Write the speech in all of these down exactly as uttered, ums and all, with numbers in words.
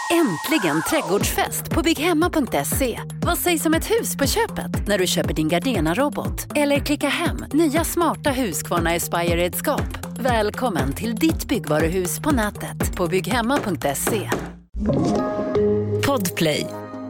Äntligen trädgårdsfest på bygghemma punkt se. Vad sägs om ett hus på köpet när du köper din Gardena-robot? Eller klicka hem nya smarta Husqvarna Aspire-redskap. Välkommen till ditt byggvaruhus på nätet på bygghemma punkt se. Podplay.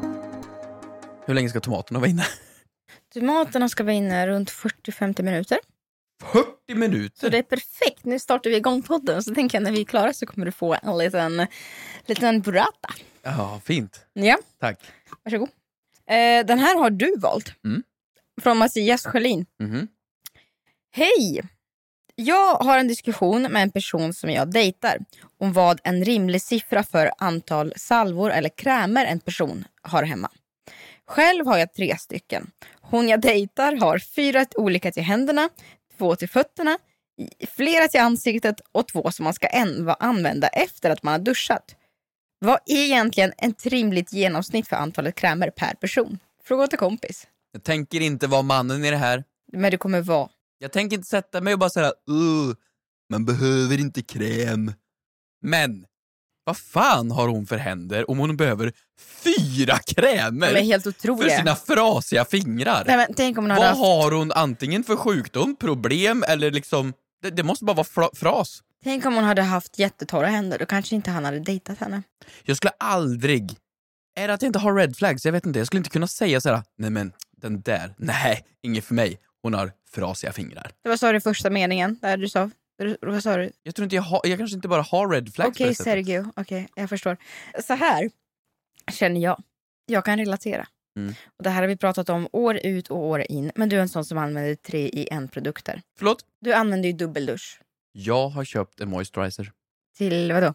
Hur länge ska tomaterna vara inne? Tomaterna ska vara inne runt fyrtio till femtio minuter. fyrtio minuter? Så det är perfekt. Nu startar vi igång podden. Så tänker jag när vi är klara så kommer du få en liten, liten burrata. Ja, fint. Ja. Tack. Varsågod. Eh, den här har du valt. Mm. Från Mattias Sjölin. Mm-hmm. Hej! Jag har en diskussion med en person som jag dejtar om vad en rimlig siffra för antal salvor eller krämer en person har hemma. Själv har jag tre stycken. Hon jag dejtar har fyra olika till händerna, två till fötterna, flera till ansiktet och två som man ska använda efter att man har duschat. Vad är egentligen ett rimligt genomsnitt för antalet krämer per person? Fråga till kompis. Jag tänker inte vara mannen i det här. Men det kommer vara. Jag tänker inte sätta mig och bara säga uh, man behöver inte kräm. Men vad fan har hon för händer om hon behöver fyra krämer De är helt otroliga. för sina frasiga fingrar? Nej, men tänk om hon hade vad haft... har hon antingen för sjukdom, problem eller liksom... Det, det måste bara vara fra- fras. Tänk om hon hade haft jättetorra händer. Då kanske inte han hade dejtat henne. Jag skulle aldrig... Är det att jag inte har red flags? Jag vet inte. Jag skulle inte kunna säga så här: nej men den där, nej, inget för mig. Hon har frasiga fingrar. Det var så i första meningen där du sa. Vad sa du? Jag tror inte jag har, jag kanske inte bara har red flags. Okej, okay, Sergio. Okej, okay, jag förstår. Så här känner jag. Jag kan relatera. Mm. Och det här har vi pratat om år ut och år in. Men du är en sån som använder tre i en produkter. Förlåt? Du använder ju dubbeldusch. Jag har köpt en moisturizer. Till vad då?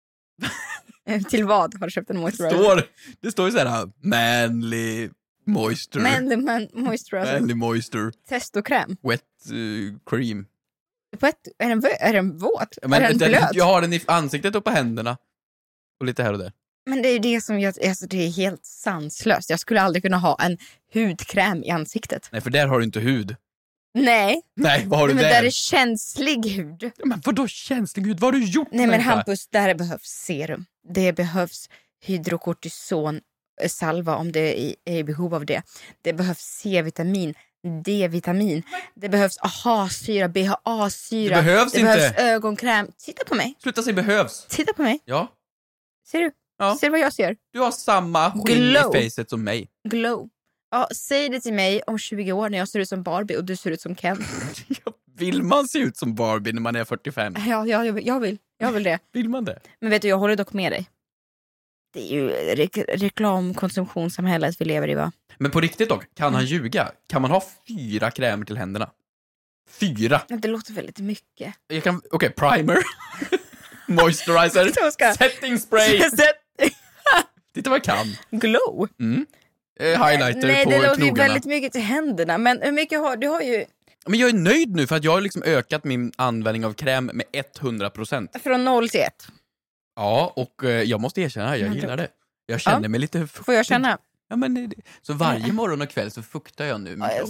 Till vad har du köpt en moisturizer? Det står, det står ju så här: manly moisture. Manly man, moisturizer. Manly moisture. Testokräm. Wet uh, cream. Wet, är, den, är den våt? Men, är den den, blöt? jag har den i ansiktet och på händerna. Och lite här och där. Men det är det som jag, alltså det är helt sanslöst. Jag skulle aldrig kunna ha en hudkräm i ansiktet. Nej, för där har du inte hud. Nej. Nej, vad har du men där? där är känslig hud. Ja, men vadå känslig hud? Vad har du gjort? Nej men Hampus, där behövs serum. Det behövs hydrokortison salva om det är i behov av det. Det behövs C-vitamin, D-vitamin. Det behövs A H A-syra, B H A-syra. Det behövs det inte. Det behövs ögonkräm. Titta på mig. Sluta säga behövs. Titta på mig. Ja. Ser du? Ja. Ser du vad jag ser? Du har samma skinn Glow. i facet som mig. Glow. Ja, säg det till mig om tjugo år när jag ser ut som Barbie och du ser ut som Ken. Vill man se ut som Barbie när man är fyrtiofem? Ja, ja jag, jag vill. Jag vill det. Vill man det? Men vet du, jag håller dock med dig. Det är ju re- reklamkonsumtionssamhället vi lever i, va? Men på riktigt dock, kan han ljuga? Kan man ha fyra krämer till händerna? Fyra? Det låter väldigt mycket. Jag kan, okej, okay, primer. Moisturizer. Ska... Setting spray. Titta vad jag kan. Glow. Mm. Eh, highlighter Nej, på det låter knogarna. ju väldigt mycket till händerna. Men hur mycket har du? Har ju... Men jag är nöjd nu för att jag har liksom ökat min användning av kräm med hundra procent. Från noll till ett. Ja, och eh, jag måste erkänna, jag gillar det. Jag känner ja. mig lite fuktig. Får jag känna? Ja, men det... Så varje morgon och kväll så fuktar jag nu. Ja, jag...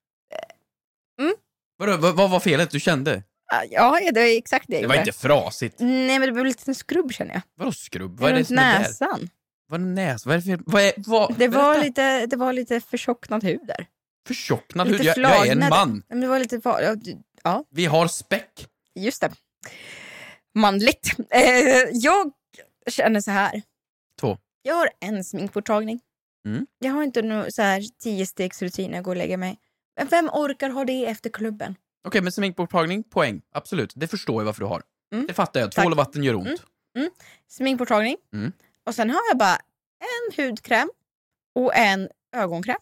mm. Vadå, vad, vad var felet du kände? Ja, det är exakt det. Det var inte frasigt. Nej, men det blev lite en skrubb, känner jag. Vadå skrubb? Vad är det som är näsan. Där? Vad är näs? Vad är det för... Vad är... Vad... Det, var lite, det var lite förtjocknad hud där. Förtjocknad lite hud? Jag, jag är en man. Men det var lite... Ja. Vi har späck. Just det. Manligt. Eh, jag känner så här. Två. Jag har en sminkborttagning. Mm. Jag har inte nu så här tio stegs rutin när jag går och lägger mig. Men vem orkar ha det efter klubben? Okej, okay, men sminkborttagning, poäng. Absolut, det förstår jag varför du har. Mm. Det fattar jag, tvål Tack. och vatten gör ont. Mm. Mm. Sminkborttagning. Mm. Och sen har jag bara en hudkräm och en ögonkräm.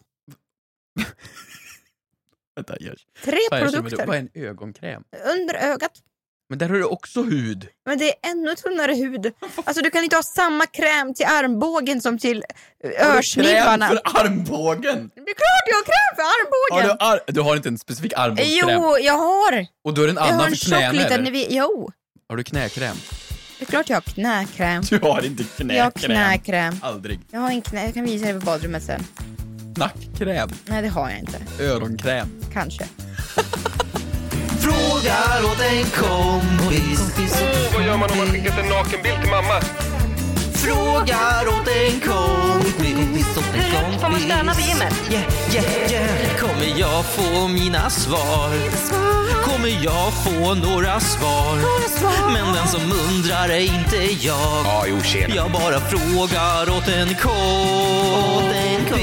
Vänta, jag... Tre Fan, produkter. Vad är en ögonkräm? Under ögat. Men där har du också hud. Men det är ännu tunnare hud. Alltså du kan inte ha samma kräm till armbågen som till örsnibbarna. Har du kräm för armbågen? Det är klart jag har kräm för armbågen. Har du, ar- du har inte en specifik armbågskräm? Jo, jag har. Och då är det en jag annan har en för knäna, liten, eller? vi- Jo. Har du knäkräm? Det är klart jag har knäkräm. Du har inte knäkräm. Jag har knäkräm. Aldrig. Jag har en knä, jag kan visa dig på badrummet sen. Nackkräm? Nej, det har jag inte. Öronkräm? Kanske. Frågar åt en kompis. Oh, vad gör man om man skickat en nakenbild till mamma? Frågar Var stannar vi gymmet? Yeah, yeah, yeah. Kommer jag få mina svar? Kommer jag få några svar? Men den som undrar är inte jag. Ja, jo, tjena. Jag bara frågar åt en kompis.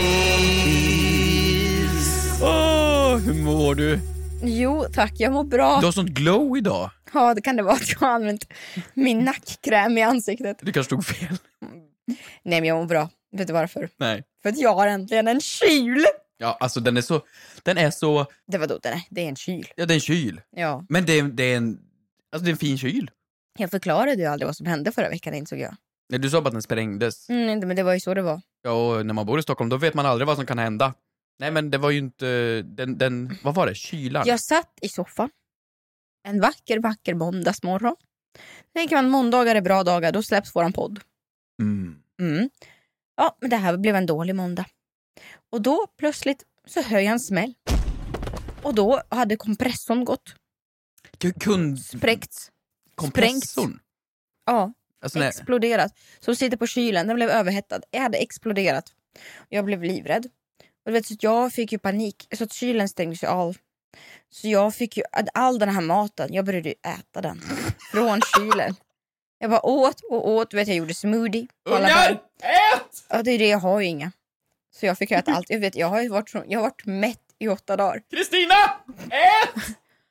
Åh, hur mår du? Jo, tack. Jag mår bra. Du har sånt glow idag. Ja, det kan det vara att jag har använt min nackkräm i ansiktet. Du kanske stod fel. Nej, men jag mår bra. Vet du varför? Nej. För att jag har äntligen en kyl. Ja, alltså den är så... Den är så... Det var då den är. Det är en kyl. Ja, det är en kyl. Ja. Men det är, det är en... Alltså det är en fin kyl. Jag förklarade ju aldrig vad som hände förra veckan, insåg jag. Nej, du sa bara att den sprängdes. Mm, men det var ju så det var. Ja, och när man bor i Stockholm då vet man aldrig vad som kan hända. Nej, men det var ju inte... Den... den vad var det? Kylan? Jag satt i soffan. En vacker, vacker måndagsmorgon. Tänker man måndagar är bra dagar, då släpps våran podd. Mm. Mm. Ja, men det här blev en dålig måndag. Och då plötsligt så hör jag en smäll. Och då hade kompressorn gått. Kund... Spräckts. Kompressorn? Ja, Alltså, nej. exploderat. Så sitter på kylen, den blev överhettad. Jag hade exploderat. Jag blev livrädd. Och du vet, så jag fick ju panik. Så att kylen stängdes ju av. Så jag fick ju all den här maten. Jag började ju äta den. Från kylen. Jag bara åt och åt. Du vet, jag gjorde smoothie. Ungar! Ät! Ja, det är det, jag har ju inga. Så jag fick äta allt. Jag vet, jag har ju varit, så, jag har varit mätt i åtta dagar. Kristina! Ät!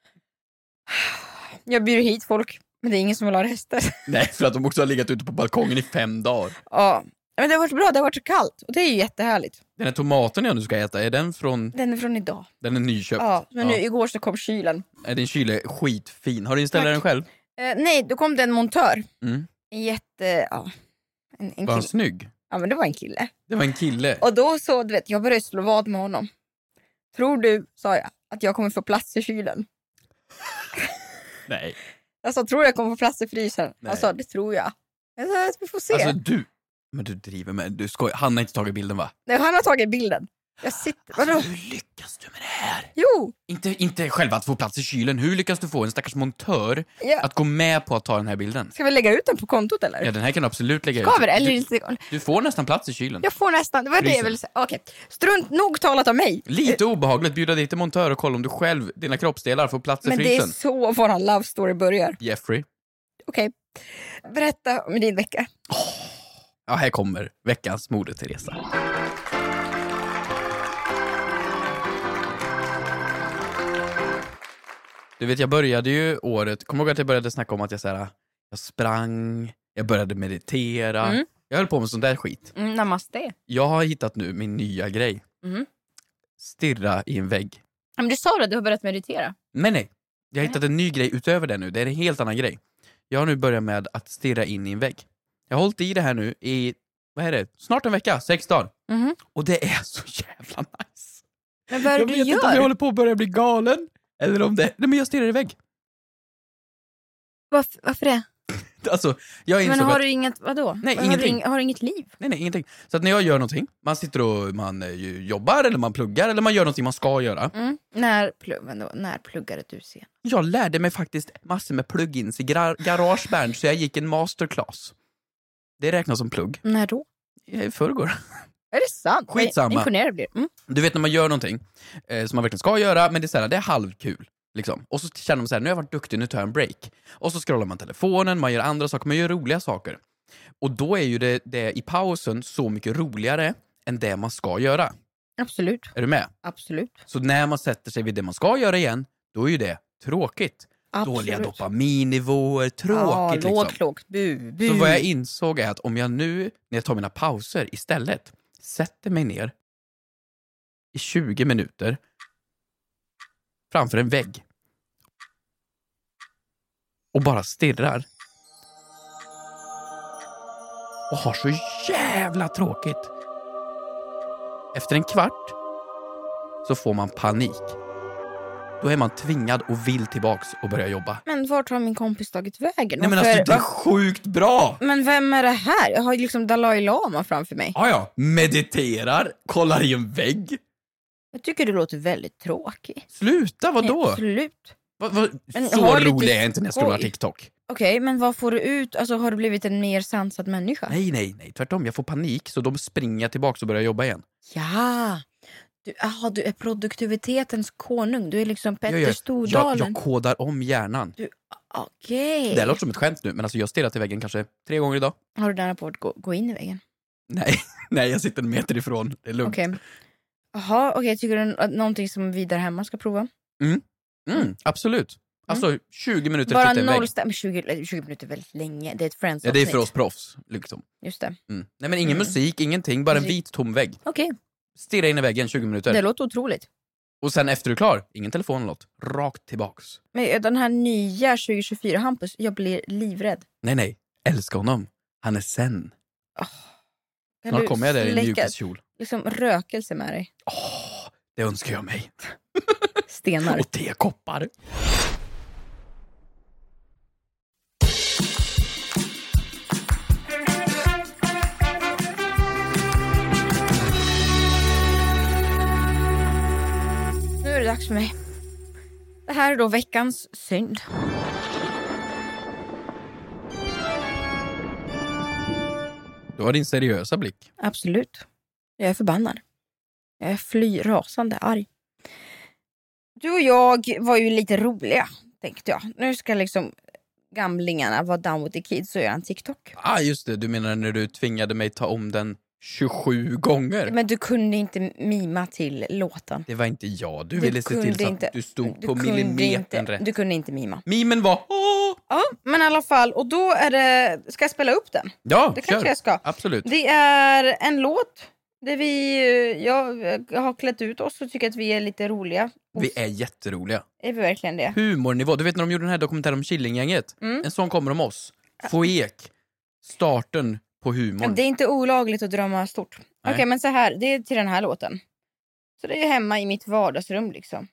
Jag bjuder hit folk. Men det är ingen som vill ha rester. Nej, för att de också har legat ute på balkongen i fem dagar. Ja, men det har varit bra. Det har varit så kallt. Och det är ju jättehärligt. Den här tomaten jag nu ska äta, är den från... Den är från idag. Den är nyköpt. Ja, men nu igår så kom kylen. Är din kyl är skitfin. Har du installerat den Tack. själv? Eh, nej, då kom det en montör. Mm. En jätte... Ja, en, en Var han kille. snygg? Ja, men det var en kille. Det var en kille. Och då så, du vet, jag började slå vad med honom. Tror du, sa jag, att jag kommer få plats i kylen? Nej. Jag sa, tror jag kommer få plats i frysen? Nej. Jag sa, det tror jag. Jag sa, vi får se. Alltså du... Men du driver med... Du skojar. Han har inte tagit bilden, va? Nej, han har tagit bilden. Jag sitter... Vadå? Alltså, hur lyckas du med det här? Jo! Inte, inte själva att få plats i kylen. Hur lyckas du få en stackars montör Ja. att gå med på att ta den här bilden? Ska vi lägga ut den på kontot eller? Ja, den här kan du absolut lägga Ska vi ut. det? Eller Du, inte? du får nästan plats i kylen. Jag får nästan, det var det jag ville säga. Okej, strunt nog talat om mig. Lite obehagligt bjuda dit en montör och kolla om du själv, dina kroppsdelar, får plats i Men det frysen. är så våran love story börjar. Jeffrey. Okej, berätta om din vecka. Ja, här kommer veckans Moder Teresa. Du vet, jag började ju året... Kommer du ihåg att jag började snacka om att jag, så här, jag sprang, jag började meditera. Mm. Jag höll på med sån där skit. Mm, namaste. Jag har hittat nu min nya grej. Mm. Stirra i en vägg. Men du sa det, du har börjat meditera. Men nej, jag har hittat en ny grej utöver det nu. Det är en helt annan grej. Jag har nu börjat med att stirra in i en vägg. Jag har hållit i det här nu i, vad är det? Snart en vecka, sex dagar. Mm. Och det är så jävla nice. Men vad är det Jag du vet inte om gör? jag håller på att börja bli galen. Eller om det... Nej, men jag stirrar i vägg. Varför, varför det? Alltså, jag insåg Men har att... du inget, vadå? Nej, har ingenting. Du, ing- har du inget liv? Nej, nej, ingenting. Så att när jag gör någonting, man sitter och man eh, ju jobbar eller man pluggar eller man gör någonting man ska göra. Mm. När, plugg, men då, när pluggade du sen? Jag lärde mig faktiskt massor med plugins i gra- GarageBand, så jag gick en masterclass. Det räknas som plugg. När då? I förrgår. Är det sant? Skitsamma. Vad imponerad blir. Mm. Du vet när man gör någonting eh, som man verkligen ska göra, men det är, så här, det är halvkul. Liksom. Och så känner man så här, nu har jag varit duktig, nu tar jag en break. Och så scrollar man telefonen, man gör andra saker, man gör roliga saker. Och då är ju det, det i pausen så mycket roligare än det man ska göra. Absolut. Är du med? Absolut. Så när man sätter sig vid det man ska göra igen, då är ju det tråkigt. Absolut. Dåliga dopaminnivåer, tråkigt Ja, liksom. lågt, lågt. Bu, bu. Så vad jag insåg är att om jag nu, när jag tar mina pauser istället, sätter mig ner i tjugo minuter framför en vägg och bara stirrar och har så jävla tråkigt. Efter en kvart så får man panik. Då är man tvingad och vill tillbaks och börja jobba. Men vart har min kompis tagit vägen? Nej, men Varför- alltså det är sjukt bra! Men vem är det här? Jag har ju liksom Dalai Lama framför mig. Ja, ja. Mediterar, kollar i en vägg. Jag tycker du låter väldigt tråkig. Sluta, vadå? Nej, absolut. Va, va? Men Så ha lite rolig är jag inte när jag scrollar skoj. TikTok. Okej, okay, men vad får du ut? Alltså har du blivit en mer sansad människa? Nej, nej, nej. Tvärtom, jag får panik så de springer tillbaka och börjar jobba igen. Ja, du, aha, du är produktivitetens konung. Du är liksom Petter jag, jag, Stordalen. Jag, jag kodar om hjärnan. Du, okej. Okay. Det låter som ett skämt nu, men alltså jag stirrar till väggen kanske tre gånger idag. Har du den rapport gå, gå in i väggen? Nej, nej, jag sitter en meter ifrån. Det är lugnt. Okej. Okay. Jaha, okej. Okay. Tycker du att någonting som vi där hemma ska prova? Mm, mm absolut. Alltså mm. tjugo minuter bara till en vägg. Bara noll tjugo, tjugo minuter är väldigt länge. Det är ett friends. Ja, det är för oss proffs liksom. Just det. Mm. Nej, men ingen mm. musik, ingenting, bara musik. En vit tom vägg. Okej. Okay. Stirra in i väggen tjugo minuter. Det låter otroligt. Och sen efter du är klar, ingen telefon eller något. Rakt tillbaks. Men den här nya tjugo tjugofyra Hampus, jag blir livrädd. Nej, nej. Älskar honom. Han är sen. Oh. Snart kommer jag där i en mjukiskjol. Liksom rökelse med dig. Åh, oh, det önskar jag mig. Stenar. Och tekoppar. Nu är det dags för mig. Det här är då veckans synd. Du har din seriösa blick. Absolut. Jag är förbannad. Jag är fly rasande arg. Du och jag var ju lite roliga, tänkte jag. Nu ska liksom gamlingarna vara down with the kids och göra en TikTok. Ah, just det. Du menar när du tvingade mig ta om den tjugosju gånger. Men du kunde inte mima till låten. Det var inte jag. Du, du ville se till så inte, att du stod du på millimetern inte, rätt. Du kunde inte mima. Mimen var... Åh! Ja, men i alla fall. Och då är det... Ska jag spela upp den? Ja, det kör. kanske jag ska. Absolut. Det är en låt där vi... Jag har klätt ut oss och tycker att vi är lite roliga. Vi är jätteroliga. Är vi verkligen det? Humornivå. Du vet när de gjorde den här dokumentären om Killinggänget? Mm. En sån kommer om oss. Foek. Starten på humorn. Det är inte olagligt att drömma stort. Okej, okay, men så här. Det är till den här låten. Så det är hemma i mitt vardagsrum liksom.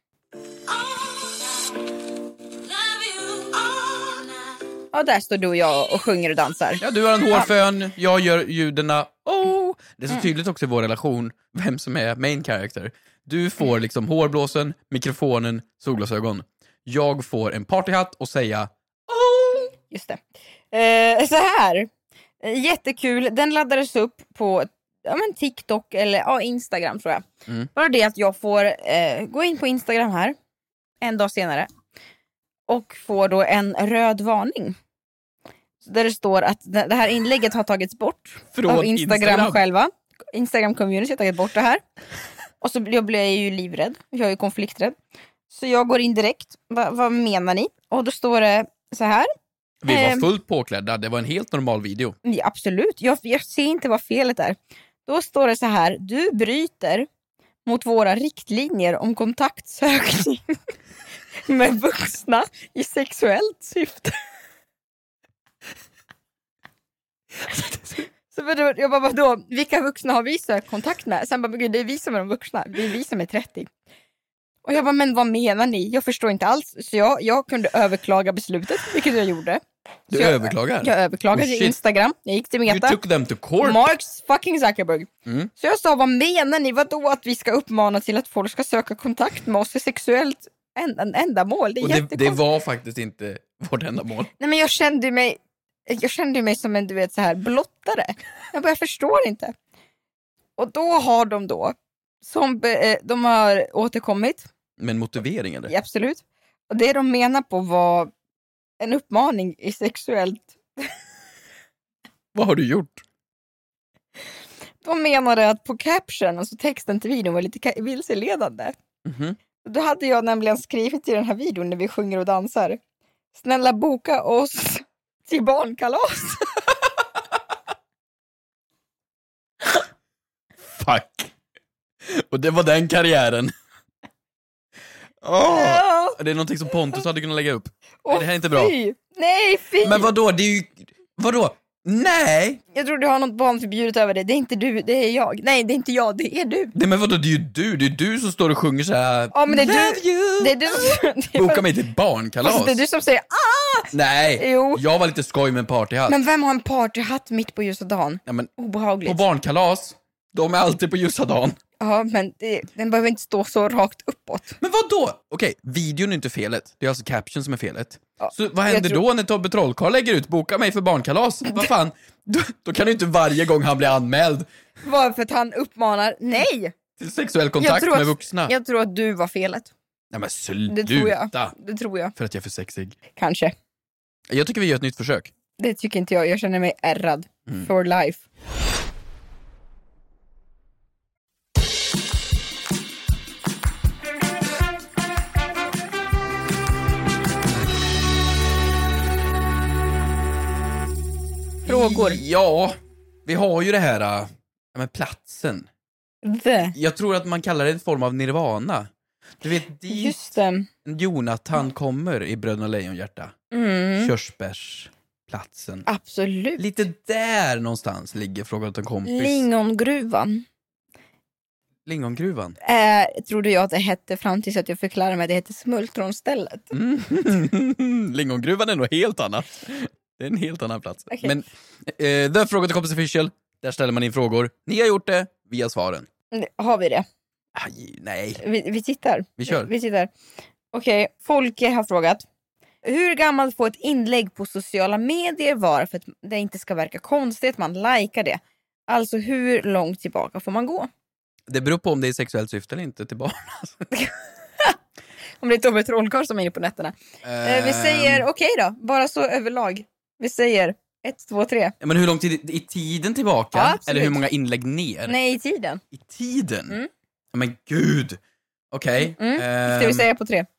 Ja, där står du och jag och sjunger och dansar. Ja, du har en hårfön, jag gör ljudena. Oh! Det är så tydligt också i vår relation vem som är main character. Du får liksom hårblåsen, mikrofonen, solglasögon. Jag får en partyhatt och säga oh! Just det. Eh, så här. Jättekul. Den laddades upp på ja, men TikTok eller ja, Instagram tror jag. Mm. Bara det att jag får eh, gå in på Instagram här en dag senare och får då en röd varning. Där det står att det här inlägget har tagits bort från av Instagram, Instagram själva. Instagram community har tagit bort det här. Och så blir jag ju livrädd. Jag är ju konflikträdd. Så jag går in direkt. Va, vad menar ni? Och då står det så här. Vi var fullt påklädda. Det var en helt normal video. Ja, absolut. Jag, jag ser inte vad felet är. Då står det så här. Du bryter mot våra riktlinjer om kontaktsökning med vuxna i sexuellt syfte. Så vadå, jag bara, vadå? Vilka vuxna har vi sökt kontakt med? Sen bara, gud, det är vi som är de vuxna. Det är vi som är trettio. Och jag bara, men vad menar ni? Jag förstår inte alls. Så jag, jag kunde överklaga beslutet, vilket jag gjorde. Du jag, överklagar? Jag överklagade oh, i Instagram. Jag gick till Meta. You took them to court. Marks fucking Zuckerberg. Mm. Så jag sa, vad menar ni? Vadå att vi ska uppmana till att folk ska söka kontakt med oss i sexuellt en, ändamål? Det är Och det, det var faktiskt inte vårt ändamål. Nej, men jag kände mig... Jag kände mig som en, du vet, så här blottare. Jag bara, jag förstår inte. Och då har de då, som be, de har återkommit. Men motivering eller? Ja, absolut. Och det de menar på var en uppmaning i sexuellt. Vad har du gjort? De menade att på caption, alltså texten till videon var lite vilseledande. Mm-hmm. Då hade jag nämligen skrivit i den här videon när vi sjunger och dansar. Snälla boka oss till barnkalas. Fuck. Och det var den karriären. Oh, ja. Det är någonting som Pontus hade kunnat lägga upp. Oh, det här är inte bra. Fy. Nej, fy. Men vadå? Det är ju... Vadå? Nej! Jag tror du har något barnförbjudet över det. Det är inte du, det är jag. Nej, det är inte jag, det är du. Nej, men vadå? Det är ju du. Det är du som står och sjunger så här. Ja, men det är du. You. Det är du. Det är Boka mig till ett barnkalas. Alltså, det är du som säger ah! Nej, jo. Jag var lite skoj med en partyhatt. Men vem har en partyhatt mitt på ljusa dagen? Ja, men obehagligt. På barnkalas, de är alltid på ljusa dagen. Ja, men det, den behöver inte stå så rakt uppåt. Men vad då? Okej, videon är inte felet. Det är alltså caption som är felet. Ja, så vad händer tror... då när Tobbe Trollkarl lägger ut boka mig för barnkalas? Vad fan? Då, då kan du inte varje gång han blir anmäld. Varför att han uppmanar nej till sexuell kontakt med att, vuxna. Jag tror att du var felet. Nej men sluta. Det tror jag. Det tror jag. För att jag är för sexig. Kanske. Jag tycker vi gör ett nytt försök. Det tycker inte jag. Jag känner mig ärrad. Mm. For life. Frågor. Ja, vi har ju det här äh, med platsen. The. Jag tror att man kallar det en form av nirvana. Du vet, dit Just det. Jonathan kommer i Bröderna Lejonhjärta. Mm. Körsbärsplatsen. Absolut. Lite där någonstans ligger Fråga åt en kompis. Lingongruvan. Lingongruvan? Eh, trodde jag att det hette fram tills att jag förklarade mig att det hette Smultronstället. Mm. Lingongruvan är nog helt annat. Det är en helt annan plats. Okay. Men eh, The Fråga till kompis official, där ställer man in frågor. Ni har gjort det, vi har svaren. Har vi det? Aj, nej. Vi, vi tittar. Vi kör. Vi tittar. Okej, okay. Folke har frågat. Hur gammalt får ett inlägg på sociala medier vara för att det inte ska verka konstigt, man likar det? Alltså hur långt tillbaka får man gå? Det beror på om det är sexuellt syfte eller inte till barn. Om det är Tobbe Trollkarl som är inne på nätterna. Um... Eh, vi säger okej okay då, bara så överlag. Vi säger ett, två, tre. Men hur lång tid i tiden tillbaka? Ja, eller hur många inlägg ner? Nej, i tiden. I tiden? Mm. Men gud. Okej. Okay. Mm. Mm. Ska vi säga på tre?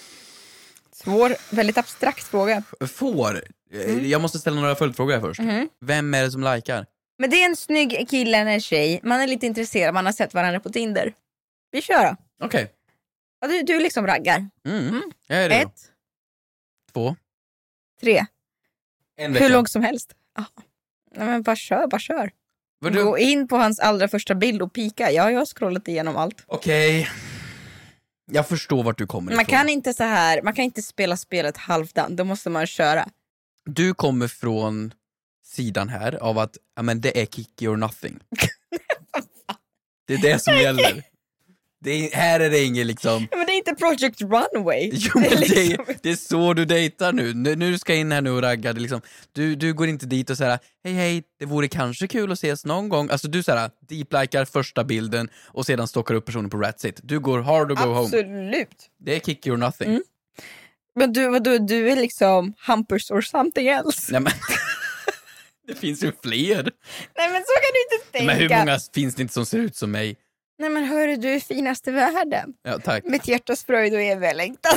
Svår, väldigt abstrakt fråga. Får. Mm. Jag måste ställa några följdfrågor här först. Mm. Vem är det som likar? Men det är en snygg kille eller en tjej. Man är lite intresserad, man har sett varandra på Tinder. Vi kör då. Okej. Okay. Ja, du, du liksom raggar. Mm. Mm. Jag är det. Ett. Två. Tre. En vecka. Hur långt som helst. Ah. Nej, men bara kör, bara kör. Du... Gå in på hans allra första bild och pika. Ja, jag har scrollat igenom allt. Okej. Okay. Jag förstår vart du kommer man ifrån. Kan inte så här, man kan inte spela spelet halvdant. Då måste man köra. Du kommer från sidan här av att ja, men det är kicky or nothing. Det är det som gäller. Det är, här är det ingen liksom... Men det är inte Project Runway. Jo, men det är, liksom... det, det är så du dejtar nu. Nu, nu ska jag in här nu och ragga. Det liksom, du, du går inte dit och säger hej hej, det vore kanske kul att ses någon gång. Alltså du säger deep-likar första bilden och sedan stockar upp personen på Ratsit. Du går hard och go home. Absolut. Det är kicky or nothing. Mm. Men du, vadå, du är liksom Humpers or something else. Nej men... Det finns ju fler. Nej men så kan du inte tänka. Men hur många finns det inte som ser ut som mig? Nej men hörru, du är finast i världen. Ja, tack. Mitt hjärtas fröjd och evig längtan.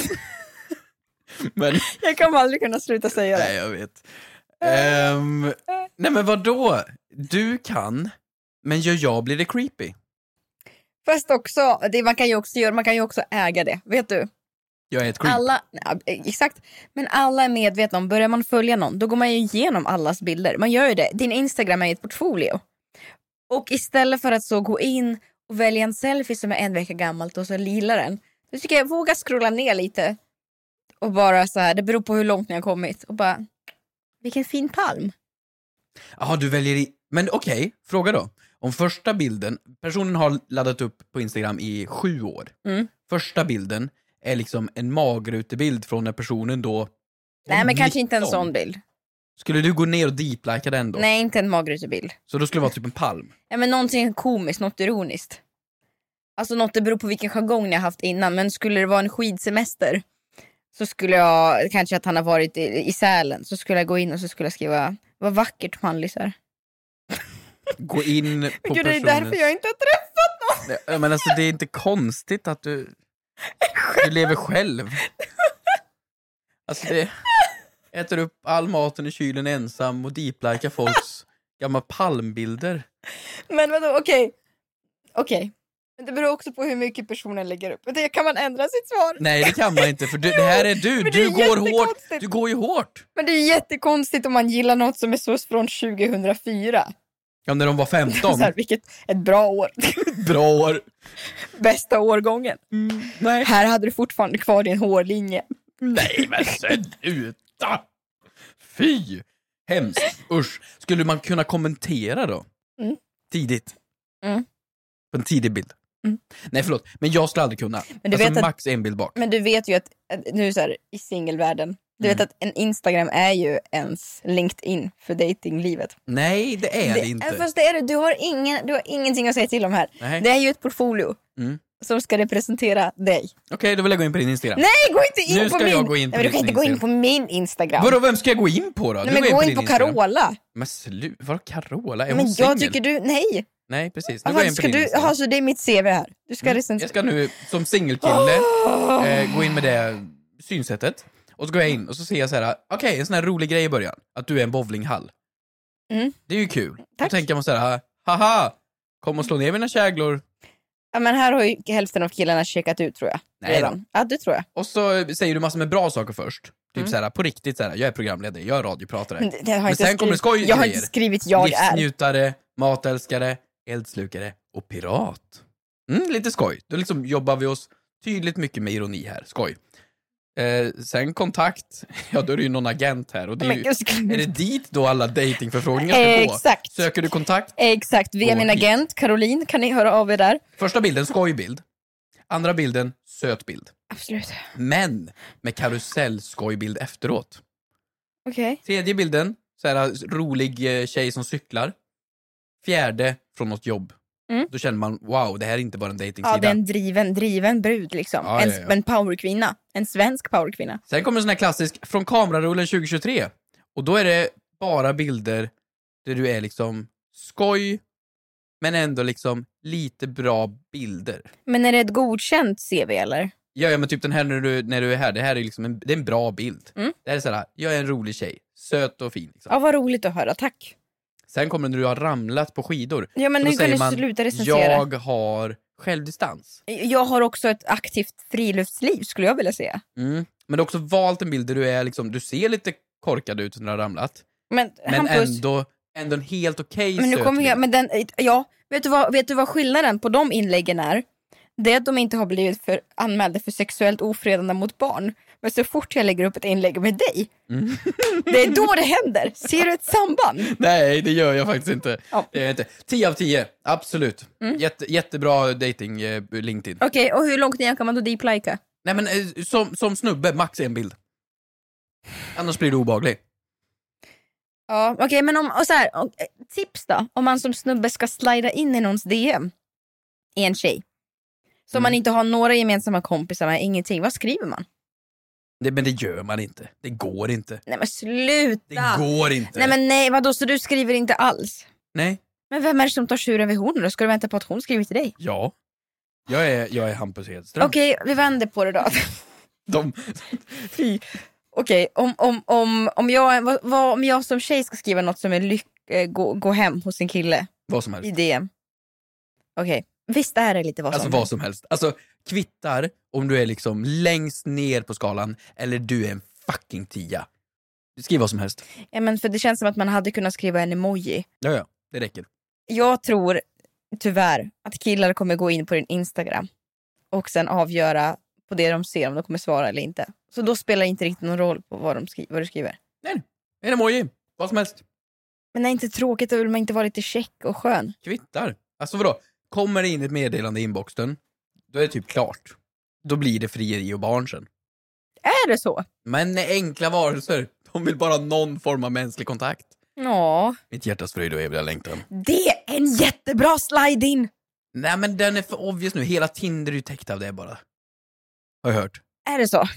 Men... Jag kommer aldrig kunna sluta säga det. Nej, jag vet. Um, nej men vadå? Du kan, men gör jag blir det creepy. Fast också, det man kan ju också göra, man kan ju också äga det, vet du? Jag är ett creep. Alla, ja, exakt, men alla är medvetna om, börjar man följa någon, då går man ju igenom allas bilder. Man gör ju det, din Instagram är ett portfolio. Och istället för att så gå in och välja en selfie som är en vecka gammalt och så lila den, då tycker jag våga scrolla ner lite. Och bara så här, det beror på hur långt ni har kommit. Och bara, vilken fin palm. Jaha, du väljer i... Men okej, okay, fråga då. Om första bilden, personen har laddat upp på Instagram i sju år. Mm. Första bilden är liksom en magrutebild från när personen då... Nej, men nitton. Kanske inte en sån bild. Skulle du gå ner och deep-lika den då? Nej, inte en magrutebild. Så då skulle det vara typ en palm? Ja, men någonting komiskt, något ironiskt. Alltså något, det beror på vilken jargong ni har haft innan. Men skulle det vara en skidsemester, så skulle jag, kanske att han har varit i, i Sälen, så skulle jag gå in och så skulle jag skriva, vad vackert man lyser. Gå in på Gud, det är därför jag inte har träffat någon. Ja, men alltså det är inte konstigt att du, du lever själv. Alltså det... Äter upp all maten i kylen ensam och deep-likar folks gamla palmbilder. Men vadå, okej. Okay. Okej. Okay. Men det beror också på hur mycket personen lägger upp. Det kan man ändra sitt svar. Nej, det kan man inte, för du, det här är du. Du går hårt. Du går ju hårt. Men det är jättekonstigt om man gillar något som är så från tjugohundrafyra. Ja, när de var femton. Så här, vilket ett bra år. Bra år. Bästa årgången. Mm, nej. Här hade du fortfarande kvar din hårlinje. Nej, men sluta. Fy! Hemskt. Usch. Skulle man kunna kommentera då? Mm. Tidigt. Mm. På en tidig bild. Mm. Nej förlåt, men jag skulle aldrig kunna. Men du alltså vet att- max en bild bak. Men du vet ju att, att nu så här, i singelvärlden, du Mm. vet att en Instagram är ju ens LinkedIn för datinglivet. Nej, det är det, inte. Fast det är det, du har, ingen, du har ingenting att säga till om här. Nej. Det är ju ett portfolio Mm. som ska representera dig. Okej, då vill jag gå in på din Instagram. Nej, gå inte in Nu på ska min! jag gå in på Nej, men du kan din inte gå in Instagram. på min Instagram. Vadå, vem ska jag gå in på då? Nej, Du men går gå din in på Instagram. Carola. Men slut, vadå Carola? Är Men hon jag singel? tycker du, nej. Nej, precis. Nu går jag Aha, in på ska din du, Instagram. aha, så det är mitt C V här. Du ska Mm. recensera. Jag ska nu som singelkille eh, gå in med det synsättet. Och så går jag in och så ser jag så här: okej, okay, en sån här rolig grej i början. Att du är en bowlinghall. Mm. Det är ju kul. Då Tack. tänker man så här: haha, kom och slå ner mina käglor. Ja, men här har ju hälften av killarna checkat ut, tror jag. Nej då. Ja, det tror jag. Och så säger du massor med bra saker först. Typ Mm. så här, på riktigt så här, jag är programledare, jag är radiopratare. Men det, det har jag Men inte sen kommer det skrivit. skoj Jag har grejer. inte skrivit jag är. Livsnjutare, matälskare, eldslukare och pirat. Mm, lite skoj. Då liksom jobbar vi oss tydligt mycket med ironi här. Skoj. Eh, sen kontakt, ja då är det ju någon agent här. Och det är, Men ju, jag ska- är det dit då alla datingförfrågningar ska gå? Exakt. Söker du kontakt? Exakt, via Gå min hit. agent Caroline kan ni höra av er där. Första bilden, skojbild. Andra bilden, sötbild. Absolut. Men med karusellskojbild efteråt. Okej. Tredje bilden, så här rolig eh, tjej som cyklar. Fjärde, från något jobb. Mm. Då känner man, wow, det här är inte bara en dejtingsida. Ja, det är en driven, driven brud liksom. Ja, en, ja, ja. en powerkvinna. En svensk powerkvinna. Sen kommer en sån här klassisk, från kamerarullen tjugo tjugotre. Och då är det bara bilder där du är liksom skoj, men ändå liksom lite bra bilder. Men är det ett godkänt C V eller? Ja, ja men typ den här när du, när du är här, det här är liksom en, det är en bra bild. Mm. Det här är såhär, jag är en rolig tjej, söt och fin. Liksom. Ja, vad roligt att höra, tack. Sen kommer när du har ramlat på skidor. Ja, men Och då nu kan säger du man, sluta recensera. jag har självdistans. Jag har också ett aktivt friluftsliv, skulle jag vilja säga. Mm. Men du har också valt en bild där du är liksom, du ser lite korkad ut när du har ramlat. Men, Men Hampus, ändå, ändå en helt okej men nu söt kommer jag, bild. men den, ja, vet du, vad, vet du vad skillnaden på de inläggen är? Det är att de inte har blivit för, anmälda för sexuellt ofredande mot barn. Men så fort jag lägger upp ett inlägg med dig, Mm. det är då det händer. Ser du ett samband? Nej, det gör jag faktiskt inte. Ja. Det är inte. tio av tio, absolut. Mm. Jätte, jättebra dating eh, LinkedIn. Okej, och hur långt ner kan man då deep-lika? Nej men eh, som, som snubbe, max en bild. Annars blir du obehaglig. Ja, okej, men om, och så här, och, eh, tips då, om man som snubbe ska slida in i någons D M, i en tjej, som Mm. man inte har några gemensamma kompisar med, ingenting, vad skriver man? Det, men det gör man inte. Det går inte. Nej men sluta! Det går inte. Nej men nej, vadå, så du skriver inte alls? Nej. Men vem är det som tar tjuren vid hornen då? Ska du vänta på att hon skriver till dig? Ja. Jag är, jag är Hampus Hedström. Okej, vi vänder på det då. De, Fy. Okej, om, om, om, om, jag, vad, vad, om jag som tjej ska skriva något som är lyck, eh, gå, gå hem hos sin kille vad som i helst. D M. Okej, visst är det lite vad Alltså som vad helst. som helst. Alltså kvittar om du är liksom längst ner på skalan eller du är en fucking tia. Skriv vad som helst. Ja, men för det känns som att man hade kunnat skriva en emoji. Ja, ja. Det räcker. Jag tror tyvärr att killar kommer gå in på din Instagram och sen avgöra på det de ser om de kommer svara eller inte. Så då spelar det inte riktigt någon roll på vad, de skri- vad du skriver. Nej, en emoji. Vad som helst. Men det är inte tråkigt, då vill man inte vara lite check och skön. Kvittar. Alltså vadå? Kommer det in ett meddelande i inboxen, då är det typ klart. Då blir det frieri och barn sen. Är det så? Men enkla varelser, de vill bara ha någon form av mänsklig kontakt. Ja. Mitt hjärtas fröjd och eviga längtan. Det är en jättebra slide in! Nej men den är för obvious nu, hela Tinder är ju täckt av det bara. Har jag hört. Är det så?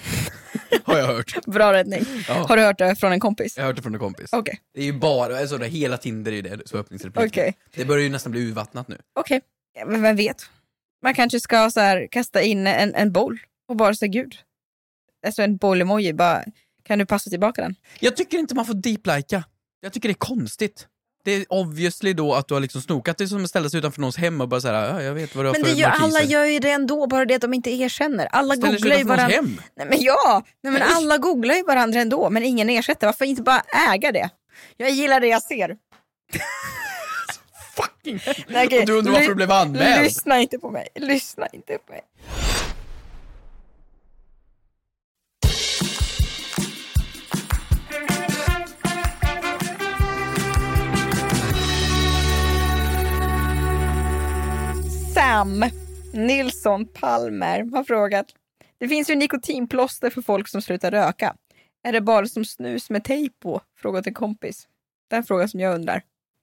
Har jag hört. Bra räddning. Ja. Har du hört det från en kompis? Jag har hört det från en kompis. Okej. Det är ju bara, alltså det, hela Tinder är ju det, så öppningsrepliken. Okej. Det börjar ju nästan bli urvattnat nu. Okej. Ja, men vem vet? Man kanske ska så här, kasta in en, en boll och bara säga gud. Alltså en boll-emoji, bara kan du passa tillbaka den? Jag tycker inte man får deep-lika. Jag tycker det är konstigt. Det är obviously då att du har liksom snokat. Det är som att ställa sig utanför någons hem och bara såhär, ja, jag vet vad du har Men för det gör, alla markiser. gör ju det ändå, bara det att de inte erkänner. Alla Ställer sig googlar ju utanför någons varandra. hem. Nej men ja, nej, men Nej. alla googlar ju varandra ändå, men ingen ersätter. Varför inte bara äga det? Jag gillar det jag ser. Fucking Nej, okej. Och du undrar varför Ly- du blev anmäld. Lyssna inte på mig. Lyssna inte på mig. Sam Nilsson Palmer har frågat. Det finns ju nikotinplåster för folk som slutar röka. Är det bara som snus med tejp på? Fråga till kompis. Det är en fråga som jag undrar.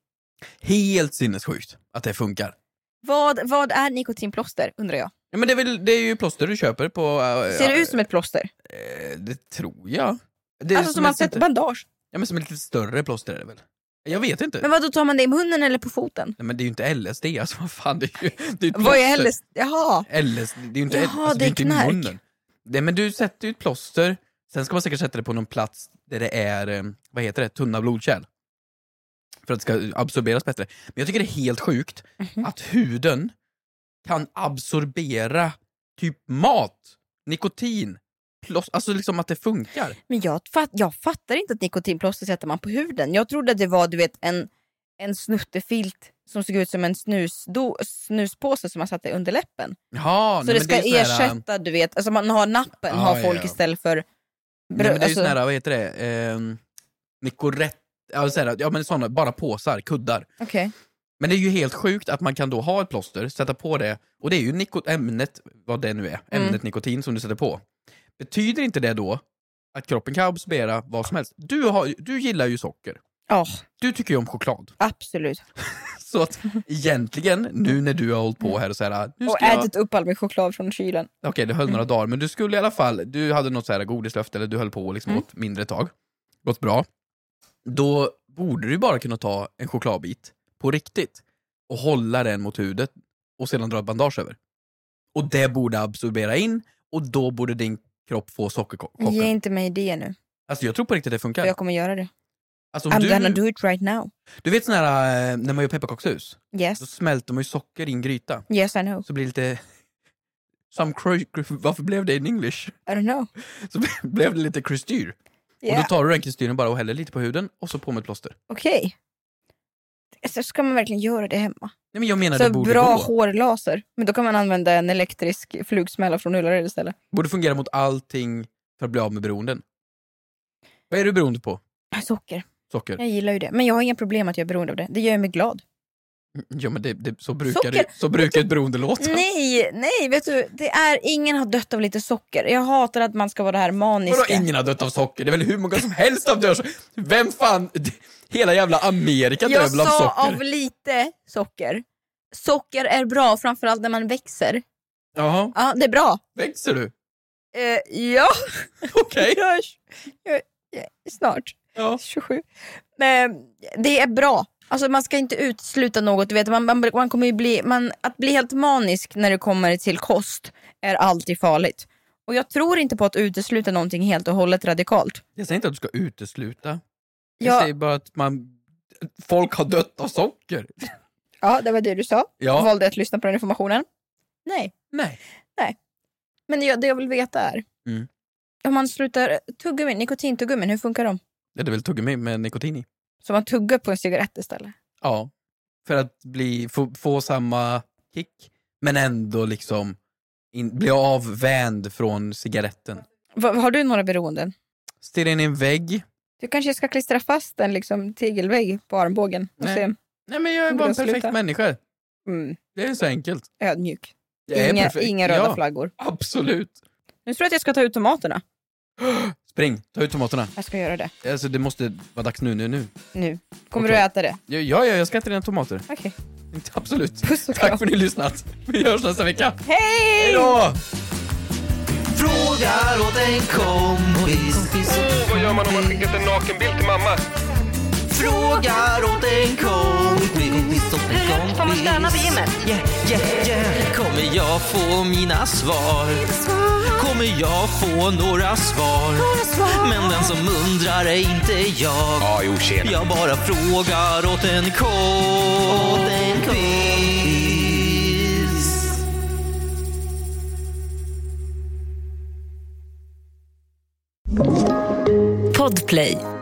Helt sinnessjukt att det funkar. Vad, vad är nikotinplåster, undrar jag? Ja, men det är, väl, det är ju plåster du köper på... Uh, Ser det ut som ett plåster? Uh, det tror jag. Det alltså som, som man sätter bandage? Ja, men som ett lite större plåster är det väl? Jag vet inte. Men vad då, tar man det i munnen eller på foten? Nej, men det är ju inte L S D, alltså vad fan, det är ju det är ett vad är L S D? Jaha. L S D, det är ju inte, Jaha, alltså, det är inte i knark. munnen. Det, men du sätter ju ett plåster, sen ska man säkert sätta det på någon plats där det är, vad heter det, tunna blodkärl. För att det ska absorberas bättre. Men jag tycker det är helt sjukt mm-hmm. att huden kan absorbera typ mat, nikotin, plås, alltså liksom att det funkar. Men jag, fatt, jag fattar inte att nikotinplåster sätter man på huden. Jag trodde att det var, du vet, en, en snuttefilt som såg ut som en snus, do, snuspåse som man satte under läppen. Jaha, så nej, det men ska det är ersätta, här... du vet, alltså man har nappen, ah, har folk ja. istället för bröd. Nej, men det är ju alltså... sån här, vad heter det? Eh, Nicorette, alltså, här, ja men såna, bara påsar, kuddar. Okej. Okay. Men det är ju helt sjukt att man kan då ha ett plåster, sätta på det, och det är ju niko- ämnet, vad det nu är, ämnet mm. nikotin som du sätter på. Betyder inte det då att kroppen kan absorbera vad som helst? Du, har, du gillar ju socker. Ja. Oh. Du tycker ju om choklad. Absolut. Så att egentligen, nu när du har hållit på här och så här... Nu och jag... ätit upp all min choklad från kylen. Okej, okay, det höll några dagar, men du skulle i alla fall, du hade något så här godislöfte, eller du höll på liksom mm. åt mindre tag. Gått bra. Då borde du bara kunna ta en chokladbit på riktigt och hålla den mot huvudet och sedan dra ett bandage över. Och det borde absorbera in, och då borde din kropp få sockerchocken. Ge inte mig det nu. Alltså jag tror på riktigt det funkar. För jag kommer göra det. Alltså, I'm du, gonna do it right now. Du vet sån här, när man gör pepparkakshus, yes. så smälter man ju socker i en gryta. Yes, I know. Så blir det lite... Some cr- varför blev det in English? I don't know. Så blev det lite kristyr. Yeah. Och då tar du den kristyren bara och häller lite på huden och så på med ett plåster. Okej. Okay. Så ska man verkligen göra det hemma? Nej, men jag menar så det borde bra gå. Hårlaser. Men då kan man använda en elektrisk flugsmälla från Ullared istället. Borde fungera mot allting för att bli av med beroenden. Vad är du beroende på? Socker. Socker. Jag gillar ju det. Men jag har inga problem att jag är beroende av det. Det gör mig glad. Ja, men det, det, så brukar, det, så brukar ett beroende låta. Nej, nej, vet du, det är, ingen har dött av lite socker. Jag hatar att man ska vara det här maniska. Vadå ingen har dött av socker? Det är väl hur många som helst av dör. Vem fan, hela jävla Amerika dör väl av socker? Jag sa av lite socker. Socker är bra, framförallt när man växer. Jaha. Ja, det är bra. Växer du? Uh, ja. Okej. Okay. jag, jag, jag, snart. Ja. tjugosju. Men det är bra. Alltså man ska inte utesluta något, du vet, man, man, man kommer ju bli, man, att bli helt manisk när det kommer till kost är alltid farligt. Och jag tror inte på att utesluta någonting helt och hållet radikalt. Jag säger inte att du ska utesluta. Jag ja. säger bara att man, folk har dött av socker. Ja, det var det du sa. Ja. Jag valde att lyssna på den informationen. Nej. Nej. Nej. Men det, det jag vill veta är, mm. om man slutar tuggummi, nikotintuggummin, hur funkar de? Ja, det är väl tuggummi med nikotin i. Så man tuggar på en cigarett istället? Ja, för att bli, få, få samma kick, men ändå liksom in, bli avvänd från cigaretten. Va, har du några beroenden? Stirra in i en vägg. Du kanske ska klistra fast en liksom tegelvägg på armbågen och Nej. se. Nej, men jag är bara en perfekt sluta. människa. Mm. Det är så enkelt. Ödmjuk. Jag inga, är inga röda ja, flaggor. Absolut. Nu tror jag att jag ska ta ut tomaterna. Spring, ta ut tomaterna. Jag ska göra det. Alltså det måste vara dags nu, nu, nu. Nu. Kommer okay. du äta det? Ja, ja, jag ska äta dina tomater. Okej. Okay. Absolut. Puss och Tack för att ni har lyssnat. Vi hörs nästa vecka. Hej! Hej då! Frågar åt en kompis. Oh, vad gör man om man skickat en nakenbild till mamma? Frågar åt en kompis. Hur får man stöna på gymmet? Yeah, yeah, yeah. Kommer jag få mina svar? Kommer jag få några svar? Men den som undrar är inte jag. Ja, jo, tjena. Jag bara frågar åt en kompis. Podplay.